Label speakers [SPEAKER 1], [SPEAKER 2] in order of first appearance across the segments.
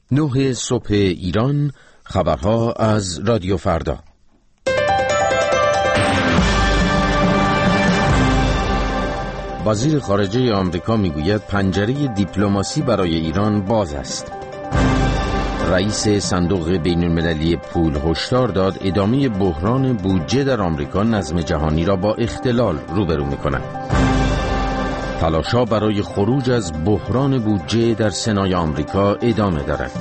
[SPEAKER 1] 9 صبح ایران، خبرها از رادیو فردا. وزیر خارجه آمریکا میگوید پنجره دیپلماسی برای ایران باز است. رئیس صندوق بین‌المللی پول هشدار داد ادامه بحران بودجه در آمریکا نظم جهانی را با اختلال روبرو می‌کند. تلاش‌ها برای خروج از بحران بودجه در سنای آمریکا ادامه دارد.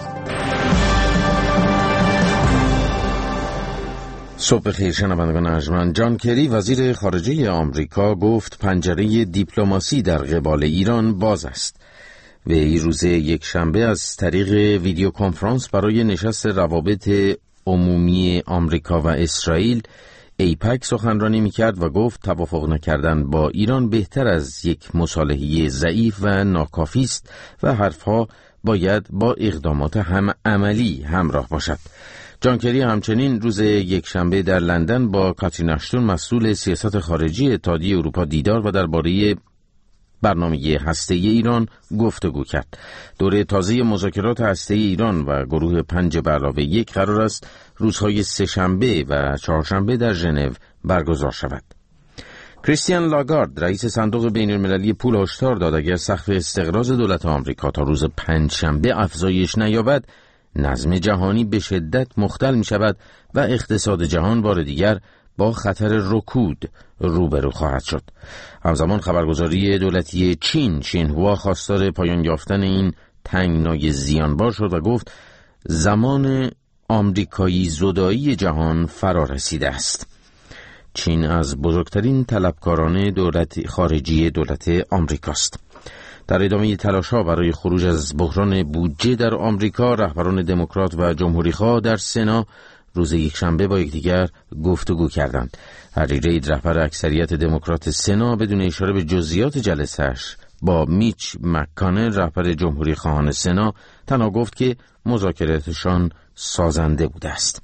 [SPEAKER 1] صبح خیر شنوندگان ارجمند. جان کری وزیر خارجه آمریکا گفت پنجره دیپلماسی در قبال ایران باز است. وی روز یکشنبه از طریق ویدیو کنفرانس برای نشست روابط عمومی آمریکا و اسرائیل ایپک سخنرانی می‌کرد و گفت توافق نکردن با ایران بهتر از یک مصالحه ضعیف و ناکافی است و حرفها باید با اقدامات عملی همراه باشد. جان کری همچنین روز یکشنبه در لندن با کاترین اشتون مسئول سیاست خارجی اتحادیه اروپا دیدار و درباره برنامه هسته‌ای ایران گفتگو کرد. دوره تازه مذاکرات هسته‌ای ایران و گروه 5+1 قرار است روزهای سه‌شنبه و چهارشنبه در ژنو برگزار شود. کریستیان لاگارد رئیس صندوق بین‌المللی پول هشدار داد اگر سقف استقراض دولت آمریکا تا روز پنجشنبه افزایش نیابد، نظم جهانی به شدت مختل می شود و اقتصاد جهان بار دیگر با خطر رکود روبرو خواهد شد. همزمان خبرگزاری دولتی چین شینهوا خواستار پایان یافتن این تنگنای زیانبار شد و گفت زمان آمریکایی زدایی جهان فرا رسیده است. چین از بزرگترین طلبکاران دولت خارجی دولت آمریکاست. در ادامه تلاش‌ها برای خروج از بحران بودجه در آمریکا، رهبران دموکرات و جمهوری‌خواه در سنا روز یکشنبه با یکدیگر گفتگو کردند. هری رید رهبر اکثریت دموکرات سنا بدون اشاره به جزئیات جلسه‌اش با میچ مک‌کانل رهبر جمهوری‌خواهان سنا تنها گفت که مذاکراتشان سازنده بوده است.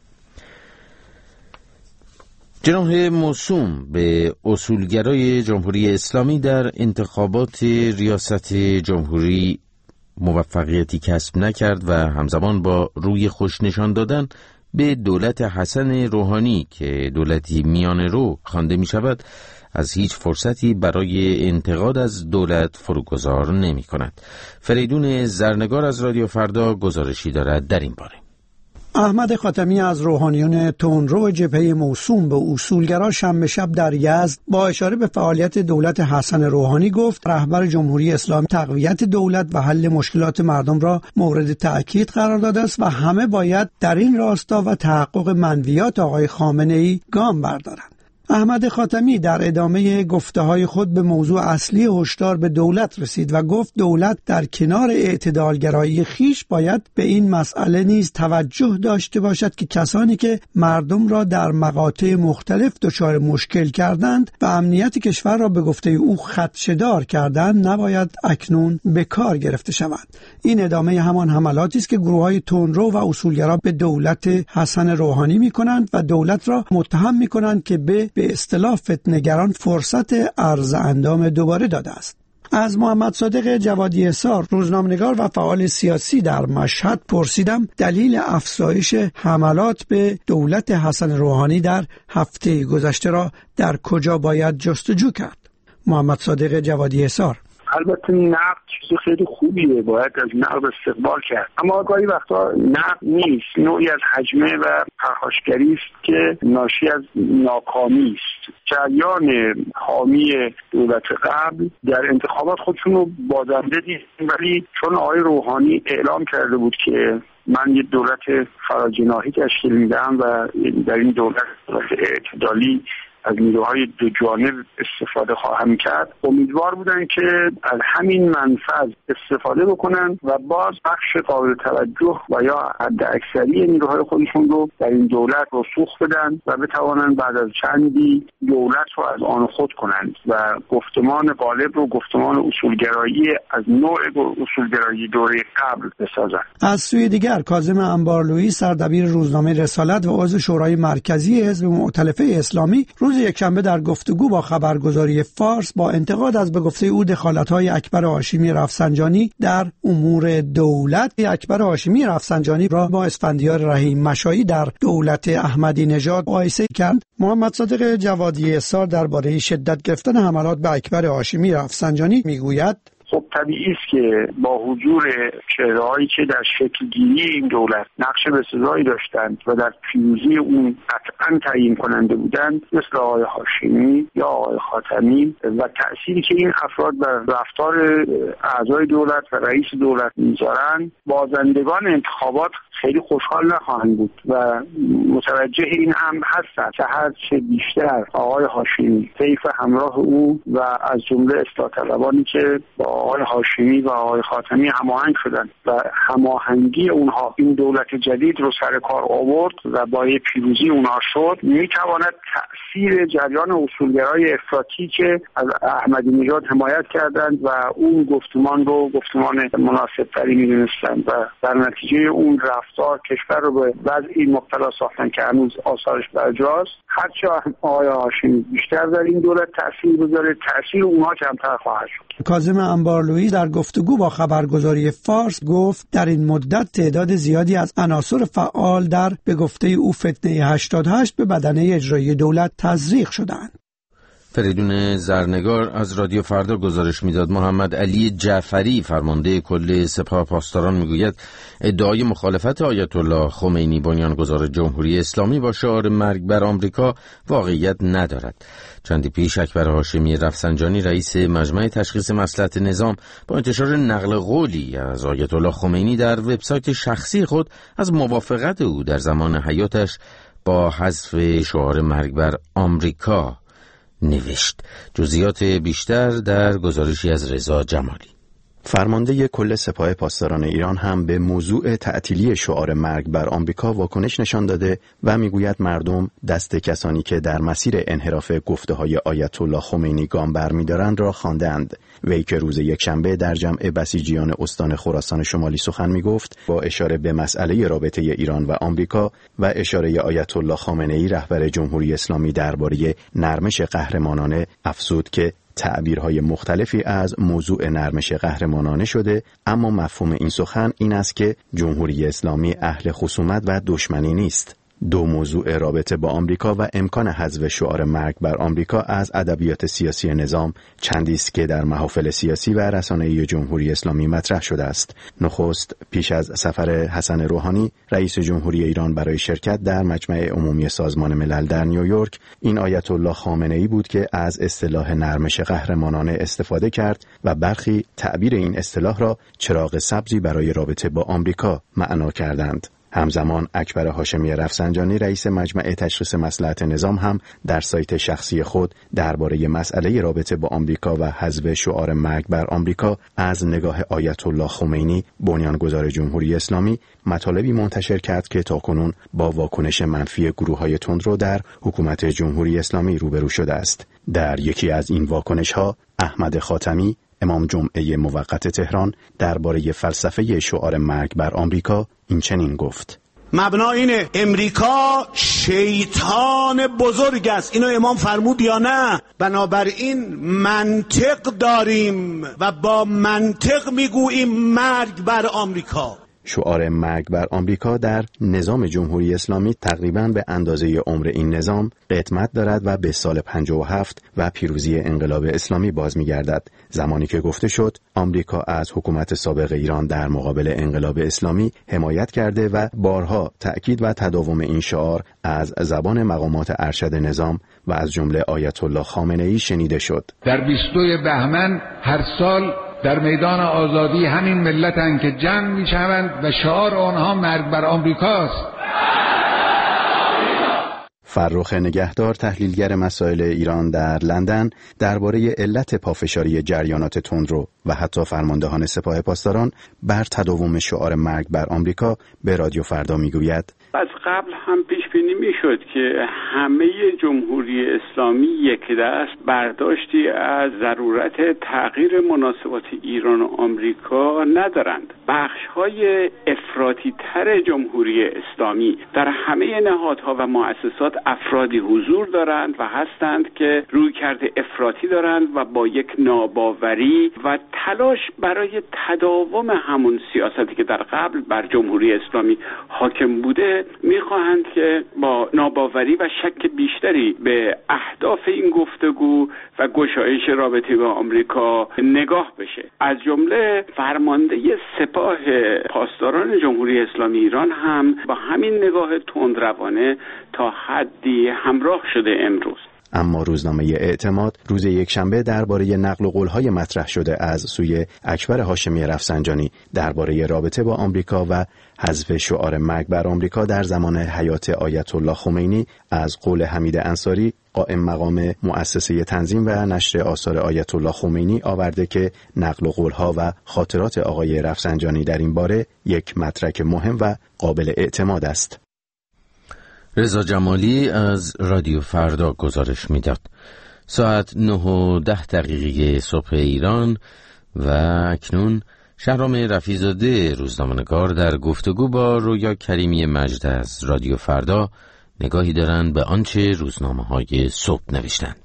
[SPEAKER 1] جناح موسوم به اصولگرای جمهوری اسلامی در انتخابات ریاست جمهوری موفقیتی کسب نکرد و همزمان با روی خوش نشان دادن به دولت حسن روحانی که دولتی میانه رو خوانده می شود از هیچ فرصتی برای انتقاد از دولت فروگذار نمی کند. فریدون زرنگار از رادیو فردا گزارشی دارد در این باره.
[SPEAKER 2] احمد خاتمی از روحانیون تندرو جبهه موسوم به اصولگرا شنبه شب در یزد با اشاره به فعالیت دولت حسن روحانی گفت رهبر جمهوری اسلامی تقویت دولت و حل مشکلات مردم را مورد تأکید قرار داده است و همه باید در این راستا و تحقق منویات آقای خامنه‌ای گام بردارند. احمد خاتمی در ادامه گفته‌های خود به موضوع اصلی هشدار به دولت رسید و گفت دولت در کنار اعتدالگرایی خیش باید به این مسئله نیز توجه داشته باشد که کسانی که مردم را در مقاطع مختلف دچار مشکل کردند و امنیت کشور را به گفته او خدشه‌دار کردند نباید اکنون به کار گرفته شوند. این ادامه همان حملاتی است که گروه‌های تندرو و اصولگرا به دولت حسن روحانی می‌کنند و دولت را متهم می‌کنند که به اصطلاح فتنه‌گران فرصت عرض اندام دوباره داده است. از محمد صادق جوادی احصار روزنامه‌نگار و فعال سیاسی در مشهد پرسیدم دلیل افزایش حملات به دولت حسن روحانی در هفته گذشته را در کجا باید جستجو کرد. محمد صادق جوادی احصار:
[SPEAKER 3] البته نقد چیز خیلی خوبیه، باید از نقد استقبال کرد، اما گاهی وقتا نقد نیست، نوعی از هجمه و پرخاشگری است که ناشی از ناکامی است. جریان حامی دولت قبل در انتخابات خودشون رو بازنده دیدن، ولی چون آقای روحانی اعلام کرده بود که من یه دولت فراجناحی تشکیل میدم و در این دولت اعتدالی از نیروهای دو جانب استفاده خواهم کرد، امیدوار بودن که از همین منفذ استفاده بکنن و باز بخش قابل توجه و یا حد اکثری نیروهای خودشون رو در این دولت رسوخ بدن و بتوانن بعد از چندی دولت رو از آن خود کنند و گفتمان غالب رو گفتمان اصولگرایی از نوع اصولگرایی دوره قبل بسازن.
[SPEAKER 2] از سوی دیگر کاظم انبارلویی سردبیر روزنامه رسالت و عضو شورای مرکزی حزب مؤتلفه اسلامی روز روز یکشنبه در گفتگو با خبرگزاری فارس با انتقاد از به گفته او دخالت‌های اکبر هاشمی رفسنجانی در امور دولت، اکبر هاشمی رفسنجانی را با اسفندیار رحیم مشایی در دولت احمدی نژاد مقایسه کرد. محمد صادق جوادی اسار درباره شدت گرفتن حملات به اکبر هاشمی رفسنجانی میگوید:
[SPEAKER 3] خب طبیعی است که با حضور چهره‌هایی که در شکل‌گیری این دولت نقش بسزایی داشتند و در پیروزی اون قطعاً تعیین کننده بودند، مثل آقای هاشمی یا آقای خاتمی، و تأثیری که این افراد بر رفتار اعضای دولت و رئیس دولت می‌ذارند، بازندگان انتخابات خیلی خوشحال نخواهند بود و متوجه این امر هستند که هرچه بیشتر آقای هاشمی طیف همراه او و از جمله اصلاح طلبانی که با آقای هاشمی و آقای خاتمی هماهنگ شدند و هماهنگی اونها این دولت جدید رو سر کار آورد و با پیروزی اونها شد، میتواند تأثیر جریان اصولگرای افراطی که از احمدی نژاد حمایت کردند و اون گفتمان رو گفتمان مناسبتری میدونستند و در نتیجه اون رفتار کشور رو به وضعی مبتلا ساختن که هنوز آثارش برجاست. هرچه آقای هاشمی بیشتر در این دولت تأثیر بذاره، تأثیر اونها کمتر خواهد شد.
[SPEAKER 2] کاظم انبارلویی در گفتگو با خبرگزاری فارس گفت در این مدت تعداد زیادی از عناصر فعال در به گفته او فتنه 88 به بدنه اجرایی دولت تزریق شدند.
[SPEAKER 1] فریدون زرنگار از رادیو فردا گزارش میداد. محمد علی جعفری فرمانده کل سپاه پاسداران میگوید ادعای مخالفت آیت الله خمینی بنیانگذار جمهوری اسلامی با شعار مرگ بر آمریکا واقعیت ندارد. چندی پیش اکبر هاشمی رفسنجانی رئیس مجمع تشخیص مصلحت نظام با انتشار نقل قولی از آیت الله خمینی در وبسایت شخصی خود از موافقت او در زمان حیاتش با حذف شعار مرگ بر آمریکا نوشت. جزئیات بیشتر در گزارشی از رضا جمالی.
[SPEAKER 4] فرمانده کل سپاه پاسداران ایران هم به موضوع تعطیلی شعار مرگ بر آمریکا واکنش نشان داده و میگوید مردم دست کسانی که در مسیر انحراف گفته‌های آیت الله خمینی گام برمی‌دارند را خواندند. وی که روز یکشنبه در جمع بسیجیان استان خراسان شمالی سخن میگفت، با اشاره به مسئله رابطه ایران و آمریکا و اشاره آیت الله خامنه‌ای رهبر جمهوری اسلامی درباره نرمش قهرمانانه افزود که تعبیرهای مختلفی از موضوع نرمش قهرمانانه شده، اما مفهوم این سخن این است که جمهوری اسلامی اهل خصومت و دشمنی نیست. دو موضوع رابطه با آمریکا و امکان حذف شعار مرگ بر آمریکا از ادبیات سیاسی نظام چندی است که در محافل سیاسی و رسانه‌ای جمهوری اسلامی مطرح شده است. نخست پیش از سفر حسن روحانی رئیس جمهوری ایران برای شرکت در مجمع عمومی سازمان ملل در نیویورک، این آیت الله خامنه‌ای بود که از اصطلاح نرمش قهرمانانه استفاده کرد و برخی تعبیر این اصطلاح را چراغ سبزی برای رابطه با آمریکا معنا کردند. همزمان اکبر هاشمی رفسنجانی رئیس مجمع تشخیص مصلحت نظام هم در سایت شخصی خود درباره مسئله رابطه با آمریکا و حذف شعار مرگ بر آمریکا از نگاه آیت الله خمینی بنیانگذار جمهوری اسلامی مطالبی منتشر کرد که تاکنون با واکنش منفی گروه‌های تندرو در حکومت جمهوری اسلامی روبرو شده است. در یکی از این واکنش‌ها احمد خاتمی امام جمعه موقت تهران درباره فلسفه شعار مرگ بر آمریکا این چنین گفت:
[SPEAKER 5] مبنا اینه امریکا شیطان بزرگ است. اینو امام فرمود یا نه؟ بنابراین منطق داریم و با منطق میگوییم مرگ بر آمریکا.
[SPEAKER 4] شعار مرگ بر آمریکا در نظام جمهوری اسلامی تقریباً به اندازه عمر این نظام قدمت دارد و به سال 57 و پیروزی انقلاب اسلامی باز می‌گردد، زمانی که گفته شد آمریکا از حکومت سابق ایران در مقابل انقلاب اسلامی حمایت کرده و بارها تأکید و تداوم این شعار از زبان مقامات ارشد نظام و از جمله آیت الله خامنه‌ای شنیده شد.
[SPEAKER 6] در 22 بهمن هر سال در میدان آزادی همین ملتن که جمع میشوند و شعار آنها مرگ بر آمریکاست.
[SPEAKER 4] فرخ نگهدار تحلیلگر مسائل ایران در لندن درباره علت پافشاری جریانات تندرو و حتی فرماندهان سپاه پاسداران بر تداوم شعار مرگ بر آمریکا به رادیو فردا میگوید:
[SPEAKER 7] از قبل هم پیش بینی میشد که همه جمهوری اسلامی یک دست برداشتی از ضرورت تغییر مناسبات ایران و آمریکا ندارند. بخش‌های افراطی تر جمهوری اسلامی در همه نهادها و مؤسسات افرادی حضور دارند و هستند که رویکرد افراطی دارند و با یک ناباوری و تلاش برای تداوم همون سیاستی که در قبل بر جمهوری اسلامی حاکم بوده میخواهند که با ناباوری و شک بیشتری به اهداف این گفتگو و گشایش رابطه با آمریکا نگاه بشه. از جمله فرمانده سپاه پاسداران جمهوری اسلامی ایران هم با همین نگاه تندروانه تا حدی همراه شده امروز.
[SPEAKER 4] اما روزنامه اعتماد روز یکشنبه درباره نقل قول‌های مطرح شده از سوی اکبر هاشمی رفسنجانی درباره رابطه با آمریکا و حذف شعار مرگ بر آمریکا در زمان حیات آیت الله خمینی از قول حمید انصاری قائم مقام مؤسسه تنظیم و نشر آثار آیت الله خمینی آورده که نقل قول‌ها و خاطرات آقای رفسنجانی در این باره یک مدرک مهم و قابل اعتماد است.
[SPEAKER 1] رضا جمالی از رادیو فردا گزارش میداد. ساعت 9:10 صبح ایران و اکنون شهرام رفیع‌زاده روزنامه‌نگار در گفتگو با رویا کریمی مجد از رادیو فردا نگاهی دارند به آنچه روزنامه‌های صبح نوشتند.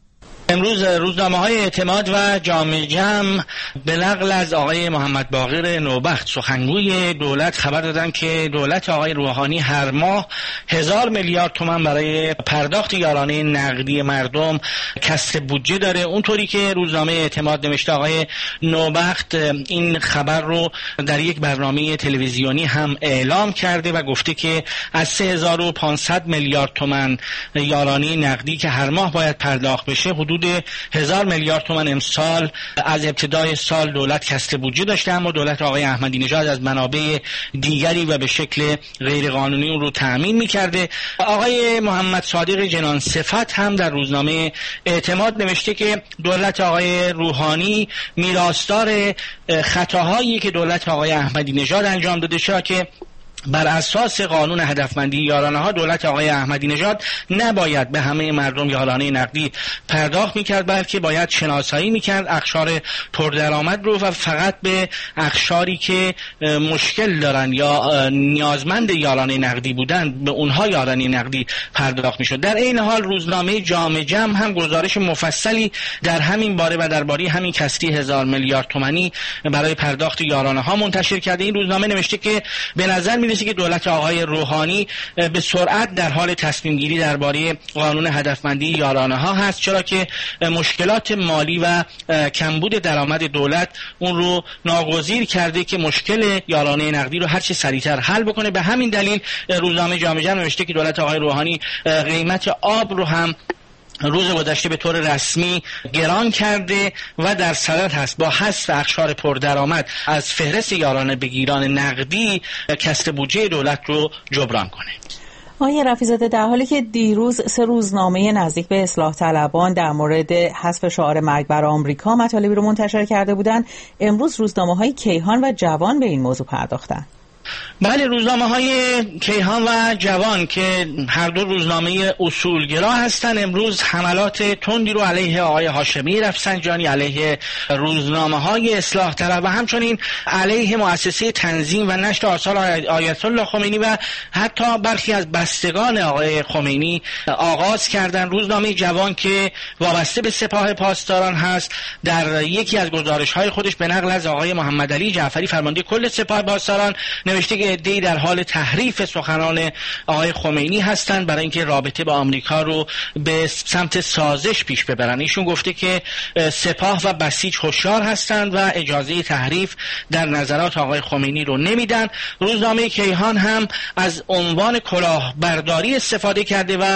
[SPEAKER 8] امروز روزنامه‌های اعتماد و جامعه جمع به نقل از آقای محمد باقر نوبخت سخنگوی دولت خبر دادن که دولت آقای روحانی هر ماه 1000 میلیارد تومان برای پرداخت یارانه نقدی مردم کسر بودجه داره. اونطوری که روزنامه اعتماد نوشته آقای نوبخت این خبر رو در یک برنامه تلویزیونی هم اعلام کرده و گفته که از 3500 میلیارد تومان یارانه نقدی که هر ماه باید پرداخت بشه حدود 1000 میلیارد تومان امسال از ابتدای سال دولت کسر بودجه داشته، اما دولت آقای احمدی نژاد از منابع دیگری و به شکل غیرقانونی اون رو تأمین می‌کرده. آقای محمد صادق جنان صفت هم در روزنامه اعتماد نوشته که دولت آقای روحانی میراثدار خطاهایی که دولت آقای احمدی نژاد انجام داده، چرا که بر اساس قانون هدفمندی یارانه ها دولت آقای احمدی نژاد نباید به همه مردم یارانه نقدی پرداخت میکرد، بلکه باید شناسایی میکرد اقشار پردرآمد رو و فقط به اقشاری که مشکل دارن یا نیازمند یارانه نقدی بودن به اونها یارانه نقدی پرداخت میشد. در این حال روزنامه جامعه جمع هم گزارش مفصلی در همین باره و درباره همین کسری 1000 میلیارد تومانی برای پرداخت یارانه ها منتشر کرده. این روزنامه نوشته که به نظر میرسه که دولت آقای روحانی به سرعت در حال تصمیم گیری درباره قانون هدفمندی یارانه ها هست، چرا که مشکلات مالی و کمبود درآمد دولت اون رو ناگزیر کرده که مشکل یارانه نقدی رو هر چه سریعتر حل بکنه. به همین دلیل روزنامه جامعه جمع نوشته که دولت آقای روحانی قیمت آب رو هم روز گذشته به طور رسمی گران کرده و در صدد هست با حذف اقشار پردرآمد از فهرست یارانه بگیران نقدی کسر بودجه دولت رو جبران کنه.
[SPEAKER 9] آقای رفیع‌زاده، در حالی که دیروز 3 روزنامه نزدیک به اصلاح طلبان در مورد حذف شعار مرگ بر آمریکا مطالبی رو منتشر کرده بودند، امروز روزنامه‌های کیهان و جوان به این موضوع پرداختند.
[SPEAKER 8] بله، روزنامه‌های کیهان و جوان که هر دو روزنامه اصولگرا هستند امروز حملات تندی رو علیه آقای هاشمی رفسنجانی، علیه روزنامه‌های اصلاح طلب و همچنین علیه مؤسسه تنظیم و نشر آثار آیت الله خمینی و حتی برخی از بستگان آقای خمینی آغاز کردن. روزنامه جوان که وابسته به سپاه پاسداران هست در یکی از گزارش‌های خودش به نقل از آقای محمد علی جعفری فرمانده کل سپاه پاسداران نوشته که عده‌ای در حال تحریف سخنان آقای خمینی هستند برای اینکه رابطه با آمریکا رو به سمت سازش پیش ببرن. ایشون گفته که سپاه و بسیج هوشیار هستند و اجازه تحریف در نظرات آقای خمینی رو نمیدن. روزنامه کیهان هم از عنوان کلاهبرداری استفاده کرده و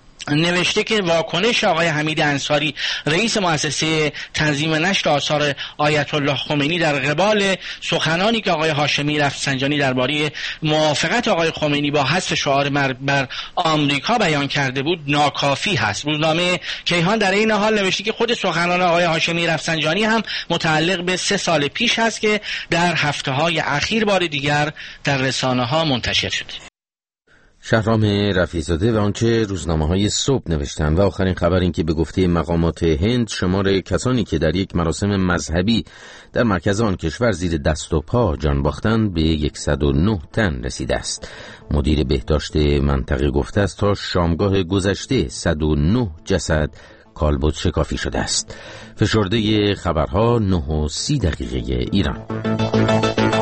[SPEAKER 8] نوشته که واکنش آقای حمید انصاری رئیس مؤسسه تنظیم نشر آثار آیت الله خمینی در قبال سخنانی که آقای هاشمی رفسنجانی درباره موافقت آقای خمینی با حذف شعار مرگ بر آمریکا بیان کرده بود ناکافی هست. روزنامه کیهان در این حال نوشته که خود سخنان آقای هاشمی رفسنجانی هم متعلق به 3 سال پیش هست که در هفته‌های اخیر بار دیگر در رسانه‌ها منتشر شده.
[SPEAKER 1] شهرام رفیع‌زاده و آنچه روزنامه‌های صبح نوشتن و آخرین خبر این که به گفته مقامات هند شمار کسانی که در یک مراسم مذهبی در مرکز آن کشور زیر دست و پا جان باختند به 109 تن رسیده است. مدیر بهداشت منطقه گفته است تا شامگاه گذشته 109 جسد کالبد شکافی شده است. فشرده خبرها 9:30 ایران.